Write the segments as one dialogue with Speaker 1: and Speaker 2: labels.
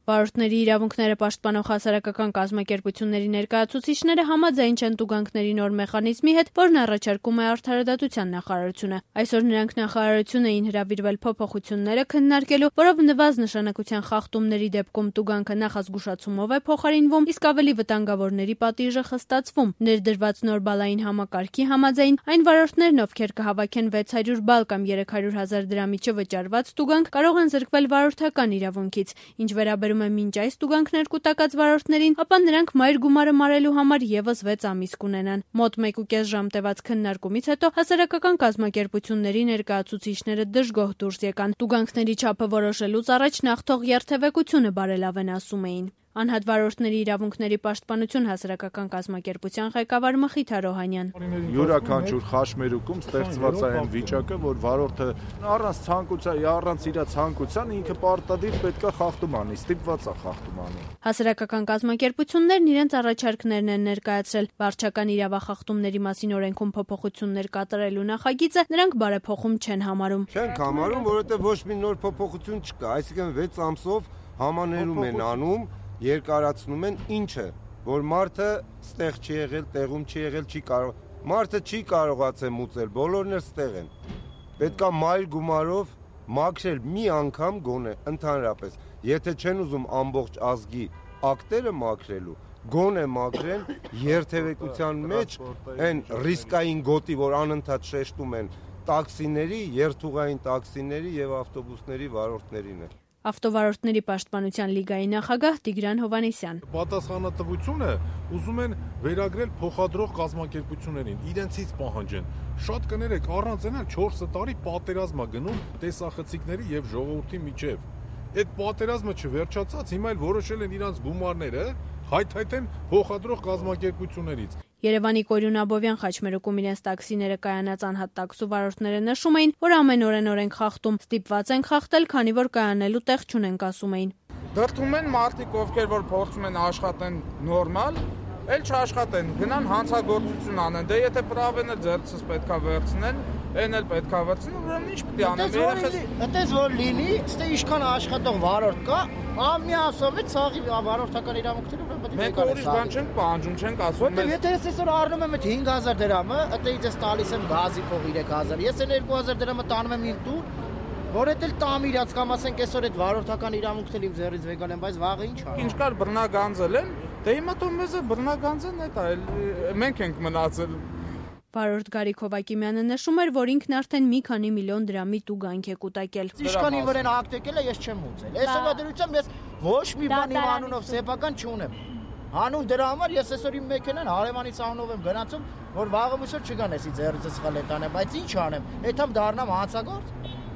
Speaker 1: Վարորդների իրավունքները պաշտպանող հասարակական կազմակերպությունների ներկայացուցիչները համաձայն չեն տուգանքների նոր մեխանիզմի հետ, որն առաջարկում է Արդարադատության նախարարությունը։ Այսօր նրանք նախարարություն էին հրավիրվել փոփոխությունները քննարկելու, որով նվազ նշանակության խախտումների դեպքում տուգանքը նախազգուշացումով է փոխարինվում, իսկ ավելի վտանգավորների պատիժը խստացվում։ Ներդրված նոր բալային համակարգի համաձայն այն վարորդներն, ովքեր կհավաքեն 600 բալ կամ 300,000 դրամի չվճարված տուգանք, կարող են զրկվել վարորդական իրավունքից, ինչ վերաբերում է մինչ այս տուգանքներ կուտակած վարորդներին, ապա նրանք մայր գումարը մարելու համար եւս 6 ամիս կունենան։ Մոտ 1.5 ժամ տևած քննարկումից հետո հասարակական կազմակերպությունների ներկայացուցիչները դժգոհ դուրս եկան։ Տուգանքների չափը որոշելուց առաջ նախ թող երթևեկությունը բարելավեն, ասում էին։ Անհատ վարորդների իրավունքների պաշտպանություն հասարակական կազմակերպության ղեկավար Մխիթ Արոհանյան։
Speaker 2: Յուրաքանչյուր խաշմերուկում ստեղծված է այն վիճակը, որ վարորդը առանց ցանկության, առանց իր ցանկության ինքը պարտադիր պետք է խախտում անի, ստիպված է խախտում անի։
Speaker 1: Հասարակական կազմակերպություններն իրենց առաջարկներն են ներկայացրել։ Վարչական իրավախախտումների մասին օրենքում փոփոխություններ կատարելու նախագիծը նրանք բարեփոխում չեն համարում։
Speaker 3: Չենք համարում, որովհետև ոչ մի նոր փոփոխություն չկա, այսինքն 6 ամսով համաներում են անում, երկարացնում են, ինչը, որ մարդը ստեղ չի եղել, տեղում չի եղել, չի կարող, մարդը չի կարողացել մուծել, բոլորն էլ ստեղ են։ Պետքա մայր գումարով մաքրել մի անգամ գոնե ընդհանրապես, եթե չեն ուզում ամբողջ ազգի ակտերը մաքրելու, գոնե մաքրեն երթևեկության մեջ այն ռիսկային գոտի, որ անընդհատ շեշտում են տաքսիների, երթուղային տաքսիների եւ ավտոբուսների վարորդներին է։
Speaker 1: Ավտովարորդների պաշտպանության լիգայի նախագահ Տիգրան Հովանեսյան։
Speaker 4: Պատասխանատվությունը ուզում են վերագրել փոխադրող կազմակերպություններին, իրենցից պահանջեն։ Շատ կներեք, առանց այնա 4 տարի պատերազմա գնում տեսախցիկների եւ ժողովրդի միջև։ Այդ պատերազմը չվերջացած, հիմա էլ որոշել են իրանց գումարները հայթայթեն փոխադրող կազմակերպություններից։
Speaker 1: Երևանի Կորյուն Աբովյան խաչմերուկում իրենց տաքսիները կայանած անհատ տաքսու վարորդները նշում էին, որ ամենօրեն ենք խախտում, ստիպված ենք խախտել, քանի որ կայանելու տեղ չունենք, ասում էին։
Speaker 5: Դրդում են մարդիկ, ովքեր որ փորձում են աշխատեն նորմալ, էլ չաշխատեն, գնան հանցագործություն անեն։ Դե եթե պրավենը ձեռքսս պետքա վերցնեն, այն էլ պետքա վերցնեն, ուրեմն ինչ պիտի անեն։
Speaker 6: Այդպես որ լինի, ստե ինչքան աշխատող վարորդ կա, ամիասով է ցաղի վարորդական իրավունքները պետք է
Speaker 5: մենք ուրիշ բան չենք պահանջում, չենք ասում։
Speaker 6: Եթե ես այսօր առնում եմ այդ 5000 դրամը, դա իձես տալիս եմ գազի փող 3000, ես այն 2000 դրամը տանում եմ իմ տուն, որ էդ էլ տամ իրաց կամ ասենք այսօր այդ վարորդական իրավունքները իմ ձեռից վեգալ են, բայց վաղը ինչ ա։
Speaker 5: Ինչ կար բռնագանձել են, դե հիմա թող մեզ բռնագանձեն դա, մենք ենք մնացել։
Speaker 1: Վարորդ Գարիկ Հովակիմյանը նշում էր, որ ինքն արդեն մի քանի միլիոն դրամի տուգանք է կուտակել։
Speaker 6: Ինչքան իմ վրան ակտեկել է, ես չեմ ուզել։ Այսօրվա դրությամբ ես ոչ մի բան իմ անունով սեփական չունեմ։ Հանուն դրա համար ես այսօր իմ մեքենան հարևանից անունով եմ գնացում, որ վաղը միշտ չգան էսի ձեռից սխալ տանեմ, բայց ինչ անեմ։ Այդամ դառնամ հանցագործ։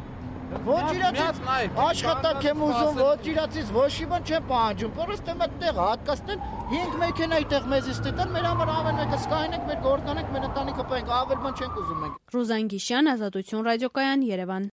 Speaker 6: Ոչ իրացից աշխատանք եմ ուզում, ոչ իրացից ոչ մի բան չեմ պահանջում։ Պրոստը այդտեղ հատկացնեն 5 մեքենայի տեղ մեզից տան, մեր համար ամեն մեկը սկայնենք, մեր գործանենք, մեր ընտանիքը պահենք, ավել բան չենք ուզում մենք։
Speaker 1: Ռուզան Գիշյան, Ազատություն ռադիոկայան, Երևան։